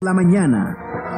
La mañana.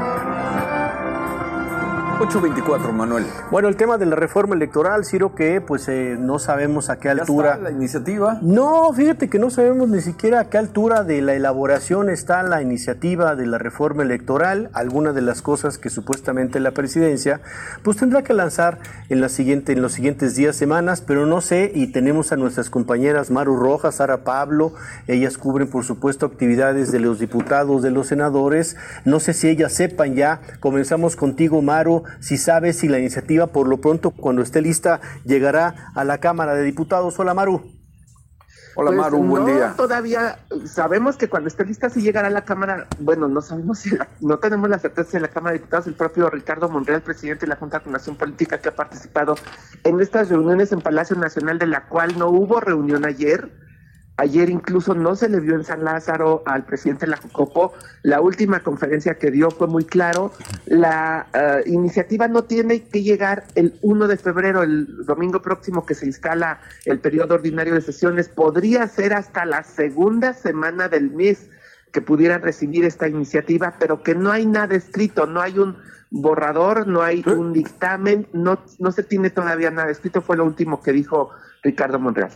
8:24, Manuel. Bueno, el tema de la reforma electoral, Ciro, que pues no sabemos a qué altura... ¿Ya está la iniciativa? No, fíjate que no sabemos ni siquiera a qué altura de la elaboración está la iniciativa de la reforma electoral. Algunas de las cosas que supuestamente la presidencia pues tendrá que lanzar en los siguientes días, semanas, pero no sé, y tenemos a nuestras compañeras Maru Rojas, Sara Pablo, ellas cubren por supuesto actividades de los diputados, de los senadores, no sé si ellas sepan ya. Comenzamos contigo, Maru, si sabes si la iniciativa por lo pronto cuando esté lista llegará a la Cámara de Diputados. Hola, Maru. Hola, pues, Maru, buen día. Todavía sabemos que cuando esté lista sí llegará a la Cámara. Bueno, no sabemos no tenemos la certeza de la Cámara de Diputados. El propio Ricardo Monreal, presidente de la Junta de Coordinación Política, que ha participado en estas reuniones en Palacio Nacional, de la cual no hubo reunión ayer. Ayer incluso no se le vio en San Lázaro al presidente de la Jucopo. La última conferencia que dio fue muy claro. La iniciativa no tiene que llegar el 1 de febrero, el domingo próximo que se instala el periodo ordinario de sesiones. Podría ser hasta la segunda semana del mes que pudieran recibir esta iniciativa, pero que no hay nada escrito, no hay un borrador, no hay un dictamen, no se tiene todavía nada escrito. Fue lo último que dijo Ricardo Monreal.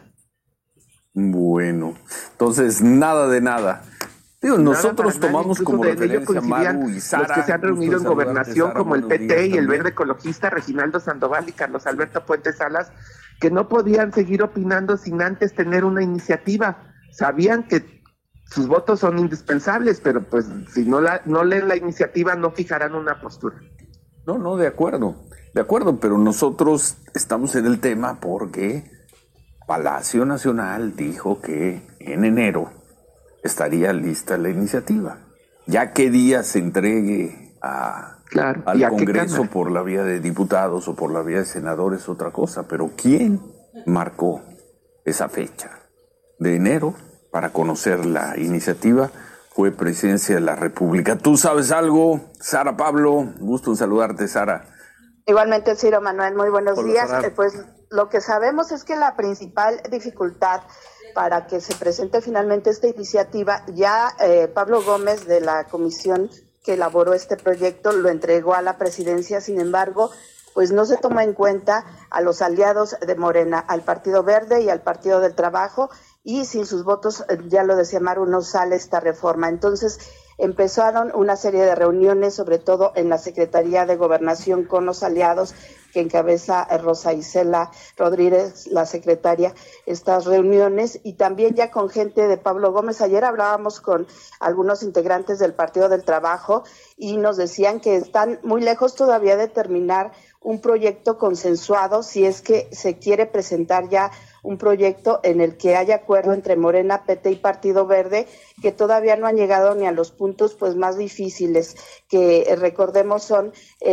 Bueno, entonces nada de nada. Digo, nosotros tomamos como referencia Maru y Sara. Los que se han reunido en Gobernación, Sara, como el PT y el Verde Ecologista, Reginaldo Sandoval y Carlos Alberto Puente Salas, que no podían seguir opinando sin antes tener una iniciativa. Sabían que sus votos son indispensables, pero pues si no leen la iniciativa no fijarán una postura. No, de acuerdo, pero nosotros estamos en el tema porque Palacio Nacional dijo que en enero estaría lista la iniciativa. Ya qué día se entregue al Congreso por la vía de diputados o por la vía de senadores, otra cosa. Pero ¿quién marcó esa fecha de enero para conocer la iniciativa? Fue Presidencia de la República. ¿Tú sabes algo, Sara Pablo? Gusto en saludarte, Sara. Igualmente, Ciro Manuel, muy buenos días. Pues lo que sabemos es que la principal dificultad para que se presente finalmente esta iniciativa, ya Pablo Gómez de la comisión que elaboró este proyecto lo entregó a la presidencia. Sin embargo, pues no se toma en cuenta a los aliados de Morena, al Partido Verde y al Partido del Trabajo, y sin sus votos, ya lo decía Maru, no sale esta reforma. Entonces empezaron una serie de reuniones, sobre todo en la Secretaría de Gobernación, con los aliados que encabeza Rosa Isela Rodríguez, la secretaria, estas reuniones, y también ya con gente de Pablo Gómez. Ayer hablábamos con algunos integrantes del Partido del Trabajo y nos decían que están muy lejos todavía de terminar un proyecto consensuado, si es que se quiere presentar ya un proyecto en el que haya acuerdo entre Morena, PT y Partido Verde, que todavía no han llegado ni a los puntos pues más difíciles, que recordemos son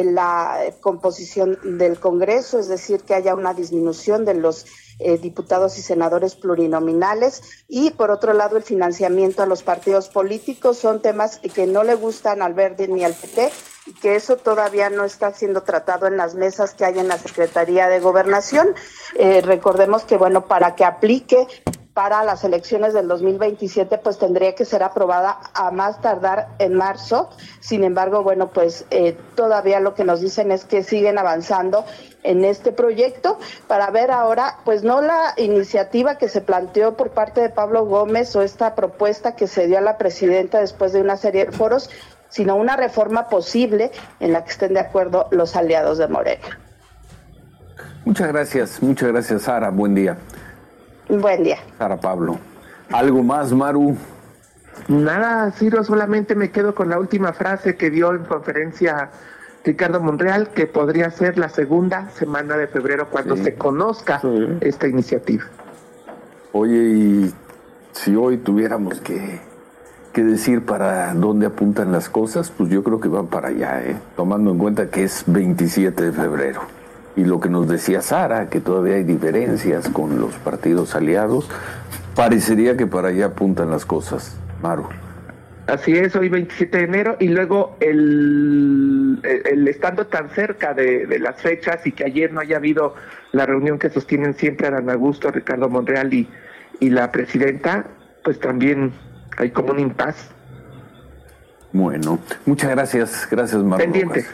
la composición del Congreso, es decir, que haya una disminución de los diputados y senadores plurinominales, y por otro lado el financiamiento a los partidos políticos. Son temas que no le gustan al Verde ni al PT, y que eso todavía no está siendo tratado en las mesas que hay en la Secretaría de Gobernación. Recordemos que, bueno, para que aplique para las elecciones del 2027, pues tendría que ser aprobada a más tardar en marzo. Sin embargo, bueno, pues todavía lo que nos dicen es que siguen avanzando en este proyecto para ver ahora, pues no la iniciativa que se planteó por parte de Pablo Gómez o esta propuesta que se dio a la presidenta después de una serie de foros, sino una reforma posible en la que estén de acuerdo los aliados de Morena. Muchas gracias, Sara. Buen día. Buen día. Sara Pablo. ¿Algo más, Maru? Nada, Ciro, solamente me quedo con la última frase que dio en conferencia Ricardo Monreal, que podría ser la segunda semana de febrero cuando se conozca esta iniciativa. Oye, y si hoy tuviéramos que decir para dónde apuntan las cosas, pues yo creo que van para allá, tomando en cuenta que es 27 de febrero. Y lo que nos decía Sara, que todavía hay diferencias con los partidos aliados, parecería que para allá apuntan las cosas, Maru. Así es, hoy 27 de enero, y luego el estando tan cerca de las fechas y que ayer no haya habido la reunión que sostienen siempre Adán Augusto, Ricardo Monreal y la presidenta, pues también hay como un impasse. Bueno, muchas gracias. Gracias, Manuel. Pendiente.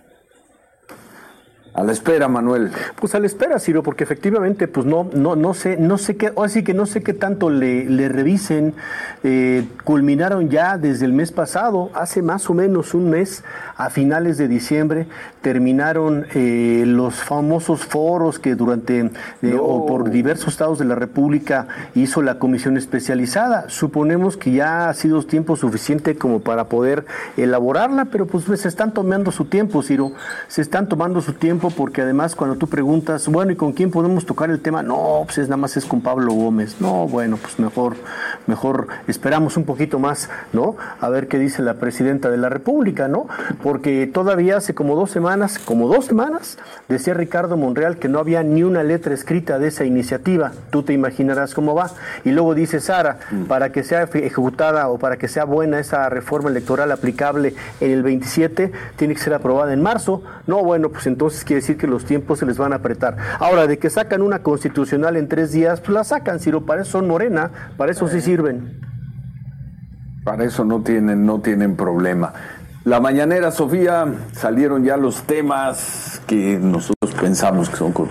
A la espera, Manuel. Pues a la espera, Ciro, porque efectivamente, pues no sé qué, así que no sé qué tanto le revisen. Culminaron ya desde el mes pasado, hace más o menos un mes, a finales de diciembre, terminaron los famosos foros que durante o por diversos estados de la República hizo la comisión especializada. Suponemos que ya ha sido tiempo suficiente como para poder elaborarla, pero pues se están tomando su tiempo, Ciro, se están tomando su tiempo, porque además cuando tú preguntas, bueno, ¿y con quién podemos tocar el tema? No, pues nada más es con Pablo Gómez. No, bueno, pues mejor esperamos un poquito más, ¿no? A ver qué dice la presidenta de la República, ¿no? Porque todavía hace como dos semanas, decía Ricardo Monreal que no había ni una letra escrita de esa iniciativa. Tú te imaginarás cómo va. Y luego dice Sara, para que sea ejecutada o para que sea buena esa reforma electoral aplicable en el 27, tiene que ser aprobada en marzo. No, bueno, pues entonces quiere decir que los tiempos se les van a apretar. Ahora, de que sacan una constitucional en 3 días, pues la sacan, Ciro, para eso son Morena, para eso sí sirven. Para eso no tienen problema. La mañanera, Sofía, salieron ya los temas que nosotros pensamos que son